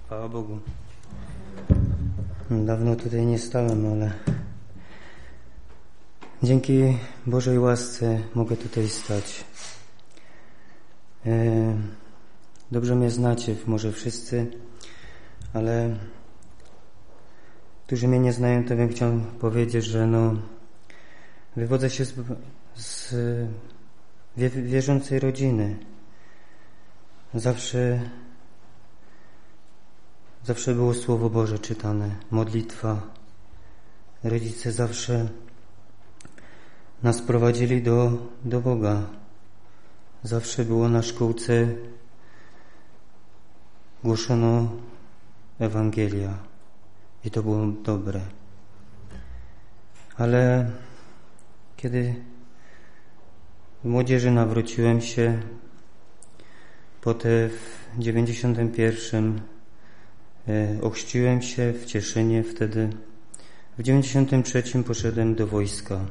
Chwała Bogu. Dawno tutaj nie stałem, ale dzięki Bożej łasce mogę tutaj stać. Dobrze mnie znacie, może wszyscy, ale którzy mnie nie znają, to bym chciał powiedzieć, że wywodzę się z wierzącej rodziny. Zawsze było Słowo Boże czytane, modlitwa. Rodzice zawsze nas prowadzili do Boga. Zawsze było na szkółce głoszono Ewangelia i to było dobre. Ale kiedy w młodzieży nawróciłem się, potem w 91 ochrzciłem się w Cieszynie wtedy. W 93 poszedłem do wojska.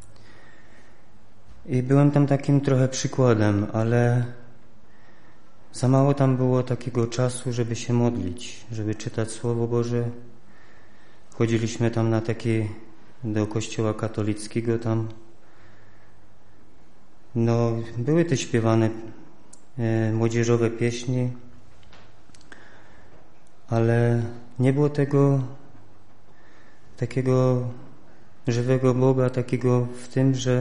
I byłem tam takim trochę przykładem, ale za mało tam było takiego czasu, żeby się modlić, żeby czytać Słowo Boże. Chodziliśmy tam do kościoła katolickiego tam. Były te śpiewane młodzieżowe pieśni, ale nie było tego takiego żywego Boga, takiego w tym, że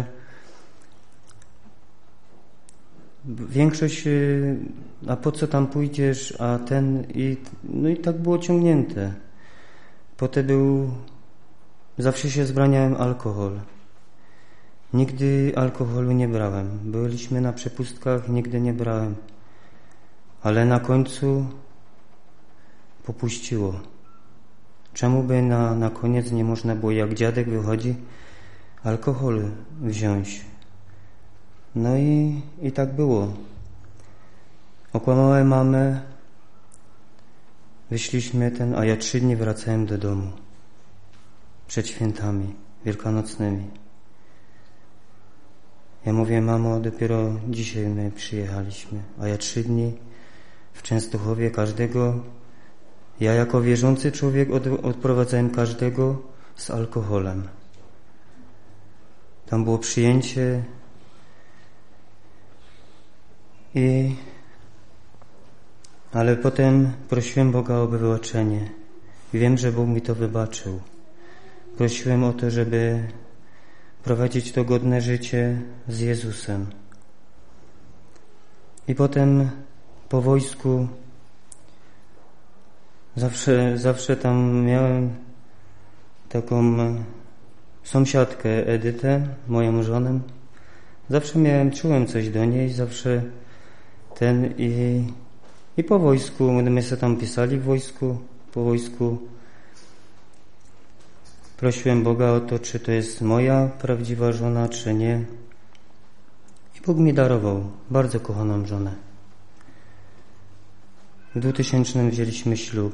większość, a po co tam pójdziesz, i tak było ciągnięte. Potem zawsze się zbraniałem alkohol. Nigdy alkoholu nie brałem. Byliśmy na przepustkach, nigdy nie brałem. Ale na końcu popuściło. Czemu by na koniec nie można było, jak dziadek wychodzi, alkohol wziąć? I tak było. Okłamałem mamę, wyszliśmy a ja 3 dni wracałem do domu. Przed świętami wielkanocnymi. Ja mówię, mamo, dopiero dzisiaj my przyjechaliśmy, a ja 3 dni w Częstochowie ja jako wierzący człowiek odprowadzałem każdego z alkoholem. Tam było przyjęcie ale potem prosiłem Boga o wybaczenie i wiem, że Bóg mi to wybaczył. Prosiłem o to, żeby prowadzić to godne życie z Jezusem. I potem po wojsku zawsze tam miałem taką sąsiadkę Edytę, moją żonę. Czułem coś do niej, zawsze i po wojsku, my sobie tam pisali po wojsku prosiłem Boga o to, czy to jest moja prawdziwa żona, czy nie. I Bóg mi darował bardzo kochaną żonę. W 2000 wzięliśmy ślub.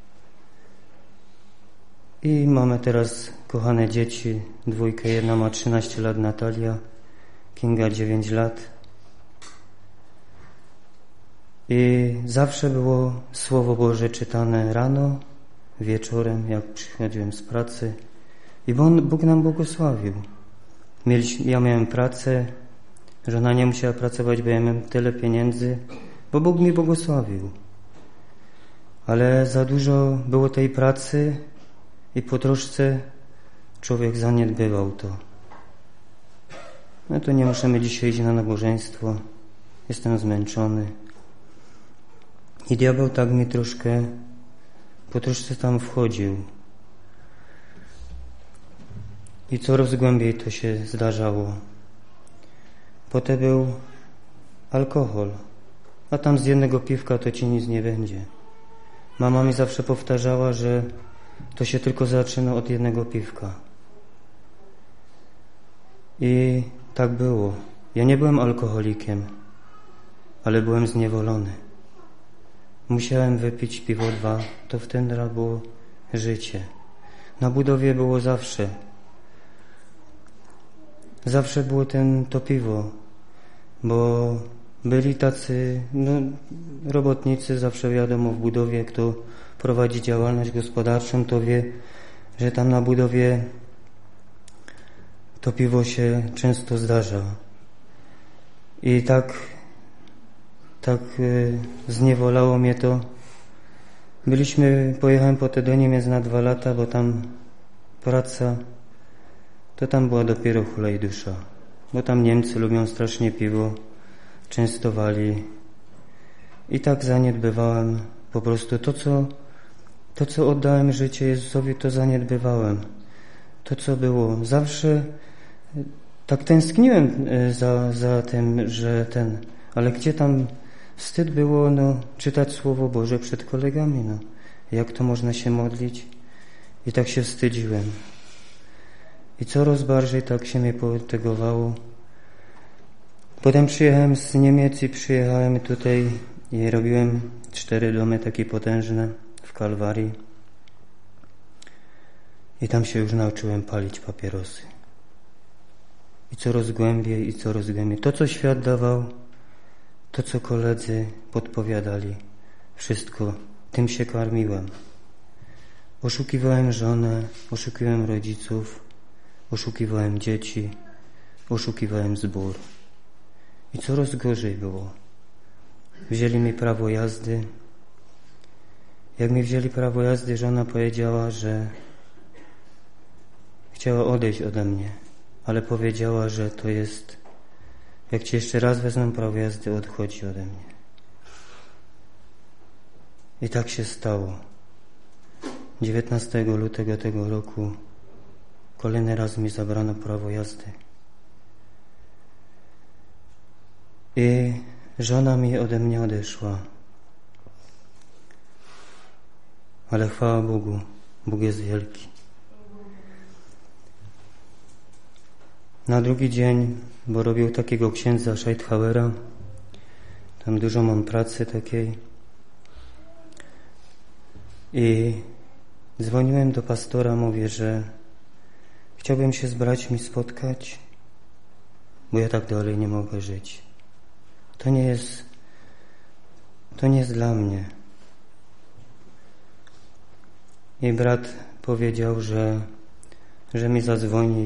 I mamy teraz kochane dzieci, 2, jedna ma 13 lat, Natalia, Kinga 9 lat. I zawsze było Słowo Boże czytane rano, wieczorem, jak przychodziłem z pracy. I Bóg nam błogosławił. Ja miałem pracę, żona nie musiała pracować, bo ja miałem tyle pieniędzy, bo Bóg mi błogosławił. Ale za dużo było tej pracy i po troszce człowiek zaniedbywał to. To nie możemy dzisiaj iść na nabożeństwo. Jestem zmęczony. I diabeł tak mi po troszce tam wchodził. I coraz głębiej to się zdarzało. Potem był alkohol. A tam z jednego piwka to ci nic nie będzie. Mama mi zawsze powtarzała, że to się tylko zaczyna od jednego piwka. I tak było. Ja nie byłem alkoholikiem, ale byłem zniewolony. Musiałem wypić piwo 2, to wtedy było życie. Na budowie było zawsze było to piwo, bo byli tacy, robotnicy, zawsze wiadomo w budowie, kto prowadzi działalność gospodarczą, to wie, że tam na budowie to piwo się często zdarza. I tak zniewolało mnie to. Pojechałem potem do Niemiec na 2 lata, bo tam praca, to tam była dopiero hulaj dusza. Bo tam Niemcy lubią strasznie piwo, częstowali. I tak zaniedbywałem po prostu to, co oddałem życie Jezusowi, to zaniedbywałem. To, co było. Zawsze tak tęskniłem za tym, ale gdzie tam wstyd było, czytać Słowo Boże przed kolegami, Jak to można się modlić? I tak się wstydziłem. I coraz bardziej tak się mnie potegowało. Potem przyjechałem z Niemiec i przyjechałem tutaj i robiłem 4 domy takie potężne w Kalwarii. I tam się już nauczyłem palić papierosy. I coraz głębiej. To, co świat dawał, to, co koledzy podpowiadali, wszystko, tym się karmiłem. Oszukiwałem żonę, oszukiwałem rodziców, oszukiwałem dzieci, oszukiwałem zbór. I coraz gorzej było. Wzięli mi prawo jazdy. Jak mi wzięli prawo jazdy, żona powiedziała, że chciała odejść ode mnie, ale powiedziała, że to jest, jak ci jeszcze raz wezmę prawo jazdy, odchodzi ode mnie. I tak się stało. 19 lutego tego roku kolejny raz mi zabrano prawo jazdy. I żona mi ode mnie odeszła. Ale chwała Bogu, Bóg jest wielki. Na drugi dzień, bo robił takiego księdza Scheidhauera, tam dużo mam pracy takiej, i dzwoniłem do pastora, mówię, że chciałbym się z braćmi spotkać, bo ja tak dalej nie mogę żyć. To nie jest dla mnie. I brat powiedział, że mi zadzwoni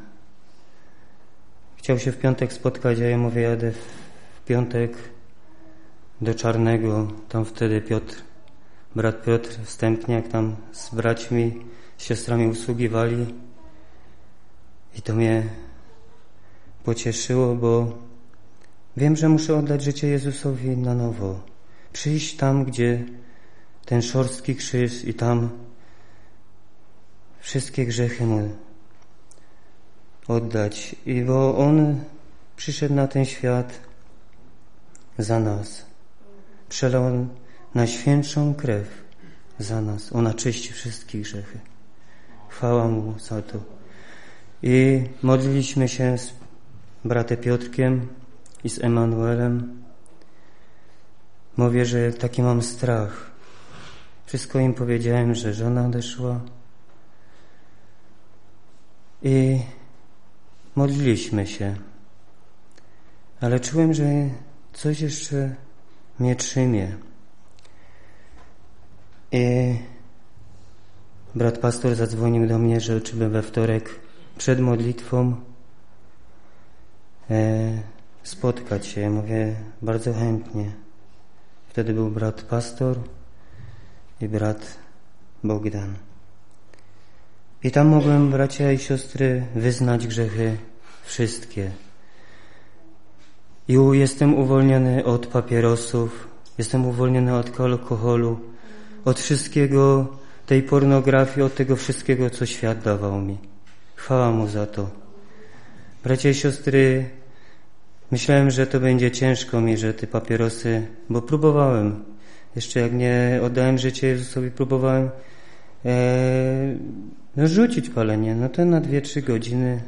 chciał się w piątek spotkać, a ja mówię, jadę w piątek do Czarnego, tam wtedy brat Piotr Wstępniak tam z braćmi, z siostrami usługiwali i to mnie pocieszyło, bo wiem, że muszę oddać życie Jezusowi na nowo. Przyjść tam, gdzie ten szorstki krzyż i tam wszystkie grzechy Mu oddać. I bo On przyszedł na ten świat za nas. Przelał najświętszą krew za nas. Ona czyści wszystkie grzechy. Chwała Mu za to. I modliliśmy się z bratem Piotrkiem i z Emanuelem. Mówię, że taki mam strach. Wszystko im powiedziałem, że żona odeszła. I modliliśmy się. Ale czułem, że coś jeszcze mnie trzymie. I brat pastor zadzwonił do mnie, że czy we wtorek przed modlitwą spotkać się. Mówię, bardzo chętnie. Wtedy był brat pastor i brat Bogdan. I tam mogłem, bracia i siostry, wyznać grzechy wszystkie. I jestem uwolniony od papierosów, jestem uwolniony od alkoholu, od wszystkiego, tej pornografii, od tego wszystkiego, co świat dawał mi. Chwała Mu za to. Bracia i siostry, myślałem, że to będzie ciężko mi, że te papierosy, bo próbowałem. Jeszcze jak nie oddałem życie Jezusowi, próbowałem rzucić palenie. To na 2-3 godziny.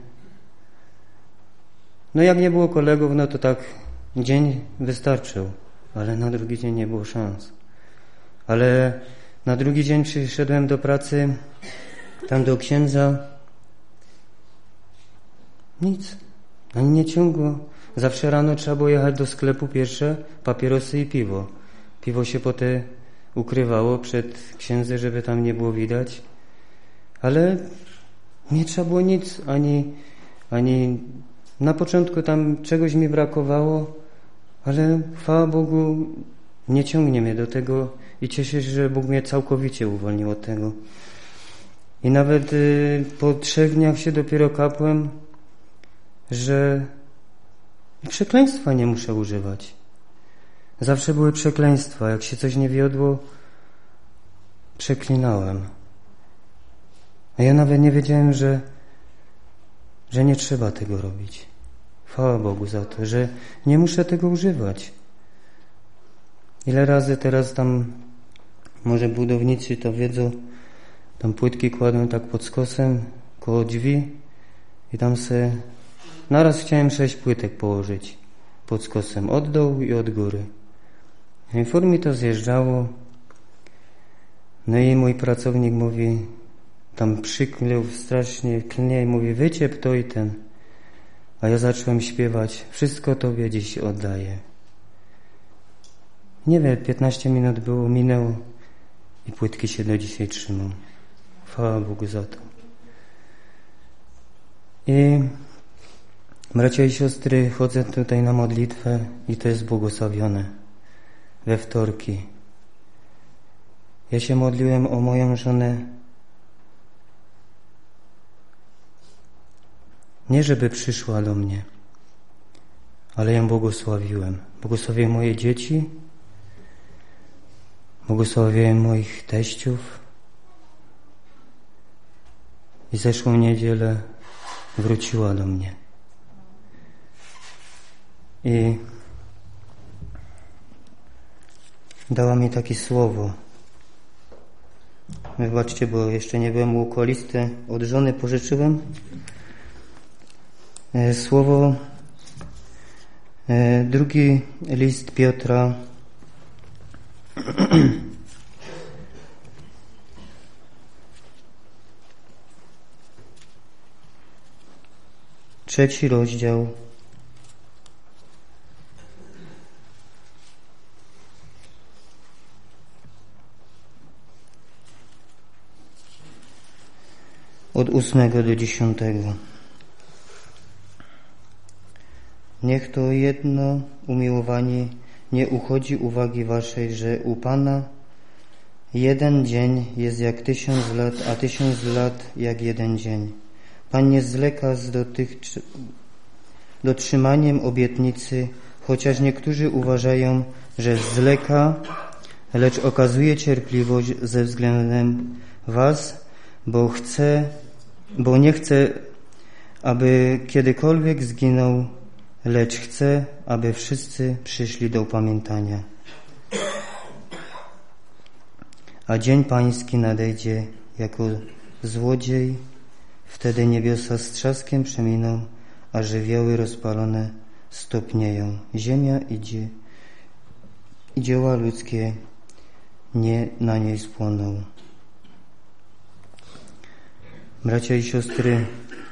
Jak nie było kolegów, to tak dzień wystarczył. Ale na drugi dzień nie było szans. Ale na drugi dzień przyszedłem do pracy, tam do księdza. Nic. Ani nie ciągło. Zawsze rano trzeba było jechać do sklepu pierwsze, papierosy i piwo. Piwo się potem ukrywało przed księdzem, żeby tam nie było widać. Ale nie trzeba było nic, ani na początku tam czegoś mi brakowało, ale chwała Bogu nie ciągnie mnie do tego i cieszę się, że Bóg mnie całkowicie uwolnił od tego. I nawet po 3 dniach się dopiero kapłem, że przekleństwa nie muszę używać. Zawsze były przekleństwa. Jak się coś nie wiodło, przeklinałem. A ja nawet nie wiedziałem, że nie trzeba tego robić. Chwała Bogu za to, że nie muszę tego używać. Ile razy teraz tam, może budownicy to wiedzą, tam płytki kładą tak pod skosem, koło drzwi i tam se naraz chciałem 6 płytek położyć pod skosem, od dołu i od góry. I fur mi to zjeżdżało. No i mój pracownik mówi, tam przykleił strasznie, klnie i mówi, wyciep to i ten. A ja zacząłem śpiewać, wszystko Tobie dziś oddaję. Nie wiem, 15 minut minęło i płytki się do dzisiaj trzymą. Chwała Bogu za to. I bracia i siostry, chodzę tutaj na modlitwę i to jest błogosławione we wtorki. Ja się modliłem o moją żonę, nie żeby przyszła do mnie, ale ją błogosławiłem. Błogosławiłem moje dzieci, błogosławiłem moich teściów i zeszłą niedzielę wróciła do mnie. I dała mi takie słowo. Wybaczcie, bo jeszcze nie byłem u okulisty. Od żony pożyczyłem. Słowo, 2 list Piotra, 3 rozdział, od 8 do 10. Niech to jedno, umiłowani, nie uchodzi uwagi waszej, że u Pana 1 dzień jest jak 1000 lat, a 1000 lat jak 1 dzień. Pan nie zwleka z dotrzymaniem obietnicy, chociaż niektórzy uważają, że zwleka, lecz okazuje cierpliwość ze względem was, bo nie chce, aby kiedykolwiek zginął, lecz chce, aby wszyscy przyszli do upamiętania. A dzień pański nadejdzie jako złodziej, wtedy niebiosa z trzaskiem przeminą, a żywioły rozpalone stopnieją. Ziemia i dzieła ludzkie na niej spłoną. Bracia i siostry,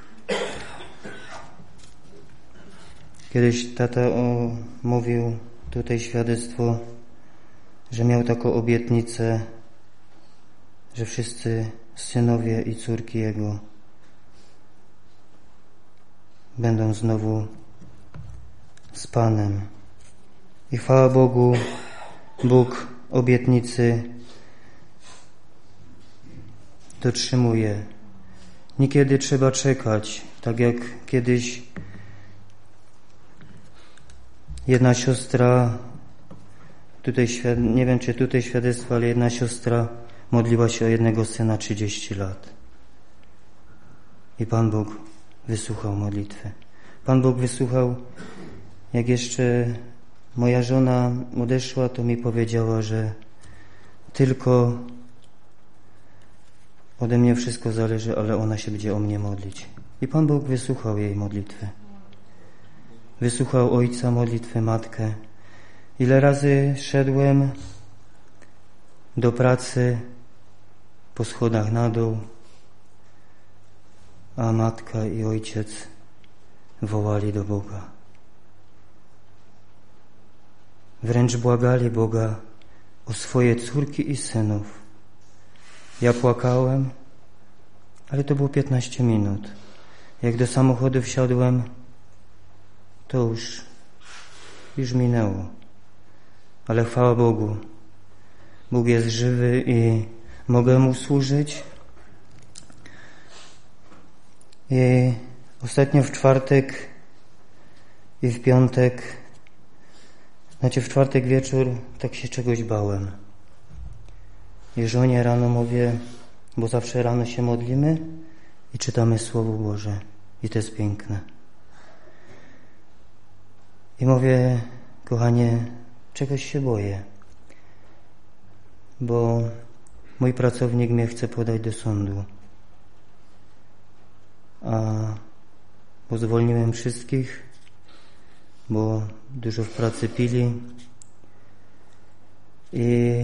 kiedyś tata mówił tutaj świadectwo, że miał taką obietnicę, że wszyscy synowie i córki jego będą znowu z Panem. I chwała Bogu, Bóg obietnicy dotrzymuje. Niekiedy trzeba czekać, tak jak kiedyś jedna siostra, tutaj nie wiem czy tutaj świadectwo, ale jedna siostra modliła się o jednego syna 30 lat. I Pan Bóg wysłuchał modlitwy. Pan Bóg wysłuchał, jak jeszcze moja żona odeszła, to mi powiedziała, że tylko ode mnie wszystko zależy, ale ona się będzie o mnie modlić. I Pan Bóg wysłuchał jej modlitwy. Wysłuchał ojca modlitwy, matkę. Ile razy szedłem do pracy po schodach na dół, a matka i ojciec wołali do Boga. wręcz błagali Boga o swoje córki i synów. Ja płakałem, ale to było 15 minut. Jak do samochodu wsiadłem, to już minęło. Ale chwała Bogu. Bóg jest żywy i mogę Mu służyć. I ostatnio w czwartek i w piątek, w czwartek wieczór tak się czegoś bałem. I żonie rano mówię, bo zawsze rano się modlimy i czytamy Słowo Boże. I to jest piękne. I mówię, kochanie, czegoś się boję, bo mój pracownik mnie chce podać do sądu. Bo zwolniłem wszystkich, bo dużo w pracy pili i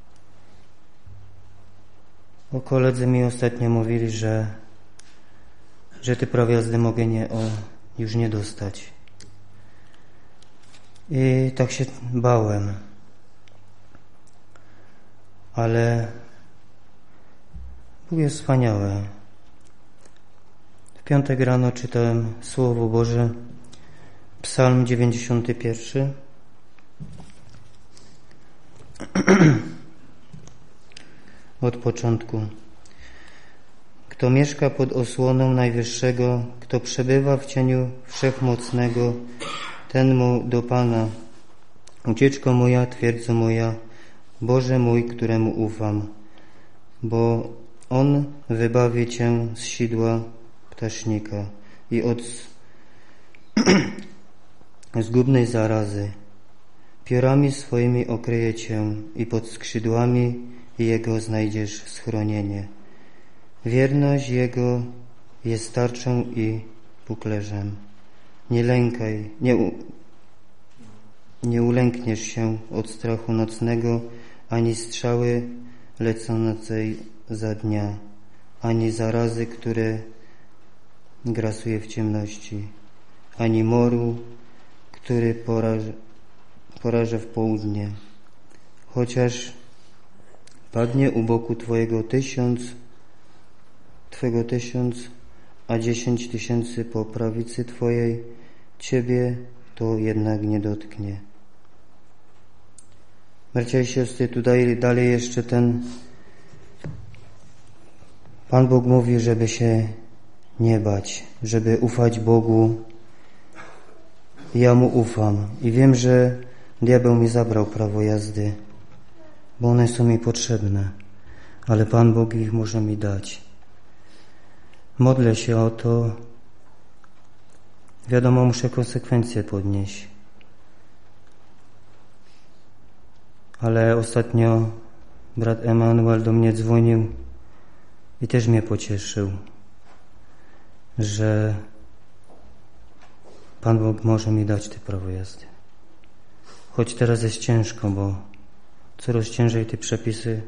koledzy mi ostatnio mówili, że te prawo jazdy mogę już nie dostać. I tak się bałem. Ale Bóg jest wspaniały. W piątek rano czytałem Słowo Boże, Psalm 91. Od początku. Kto mieszka pod osłoną Najwyższego, kto przebywa w cieniu Wszechmocnego, ten mu do Pana. Ucieczko moja, twierdzo moja, Boże mój, któremu ufam, bo On wybawi Cię z sidła ptasznika i od zgubnej zarazy. Piórami swoimi okryje Cię i pod skrzydłami Jego znajdziesz schronienie. Wierność Jego jest tarczą i puklerzem. Nie lękaj, nie ulękniesz się od strachu nocnego, ani strzały lecącej za dnia, ani zarazy, które grasuje w ciemności, ani moru, który poraża w południe. Chociaż padnie u boku Twojego 1000, a 10 000 po prawicy Twojej, Ciebie to jednak nie dotknie. Bracia i siostry, tutaj dalej jeszcze Pan Bóg mówi, żeby się nie bać, żeby ufać Bogu. Ja Mu ufam i wiem, że diabeł mi zabrał prawo jazdy, bo one są mi potrzebne, ale Pan Bóg ich może mi dać. Modlę się o to. Wiadomo, muszę konsekwencje podnieść. Ale ostatnio brat Emanuel do mnie dzwonił i też mnie pocieszył, że Pan Bóg może mi dać te prawo jazdy. Choć teraz jest ciężko, bo coraz ciężej te przepisy.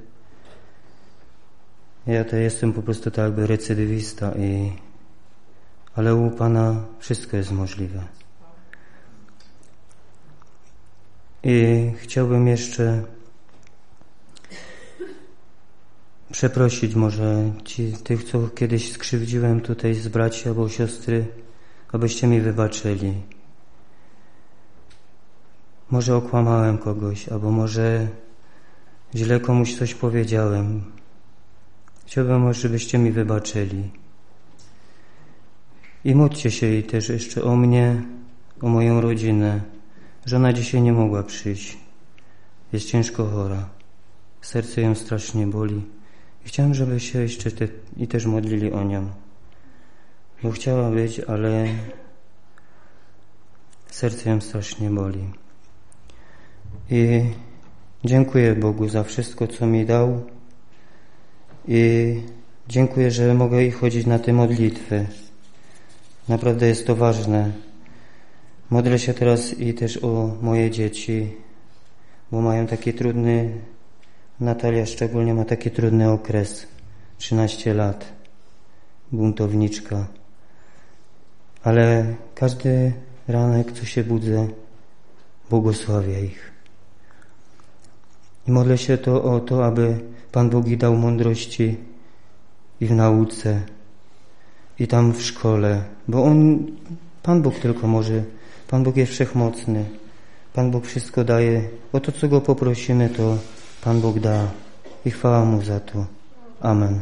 Ja to jestem po prostu tak jakby recydywista, ale u Pana wszystko jest możliwe. I chciałbym jeszcze przeprosić może tych, co kiedyś skrzywdziłem tutaj z braci albo siostry, abyście mi wybaczyli. Może okłamałem kogoś, albo może źle komuś coś powiedziałem. Chciałbym, żebyście mi wybaczyli. I módlcie się jej też jeszcze o mnie, o moją rodzinę. Żona dzisiaj nie mogła przyjść. Jest ciężko chora. Serce ją strasznie boli. I chciałem, żeby się jeszcze i też modlili o nią. Bo chciała być, ale serce ją strasznie boli. I dziękuję Bogu za wszystko, co mi dał. I dziękuję, że mogę chodzić na te modlitwy. Naprawdę jest to ważne. Modlę się teraz i też o moje dzieci, bo mają taki trudny, Natalia szczególnie ma taki trudny okres, 13 lat, buntowniczka. Ale każdy ranek, co się budzę, błogosławię ich. I modlę się o to, aby Pan Bóg jej dał mądrości i w nauce, i tam w szkole, bo Pan Bóg tylko może, Pan Bóg jest wszechmocny, Pan Bóg wszystko daje, o to, co Go poprosimy, to Pan Bóg da i chwała Mu za to. Amen.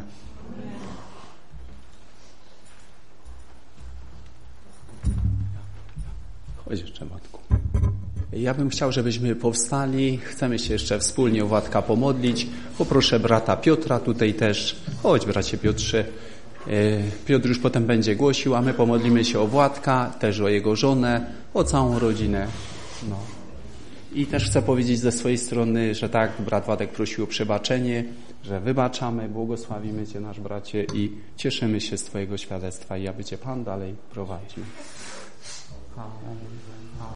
Chodź jeszcze, Władku. Ja bym chciał, żebyśmy powstali. Chcemy się jeszcze wspólnie o Władka pomodlić. Poproszę brata Piotra tutaj też. Chodź, bracie Piotrze. Piotr już potem będzie głosił, a my pomodlimy się o Władka, też o jego żonę, o całą rodzinę. No. I też chcę powiedzieć ze swojej strony, że tak, brat Władek prosił o przebaczenie, że wybaczamy, błogosławimy Cię, nasz bracie, i cieszymy się z Twojego świadectwa i aby Cię Pan dalej prowadził. Amen.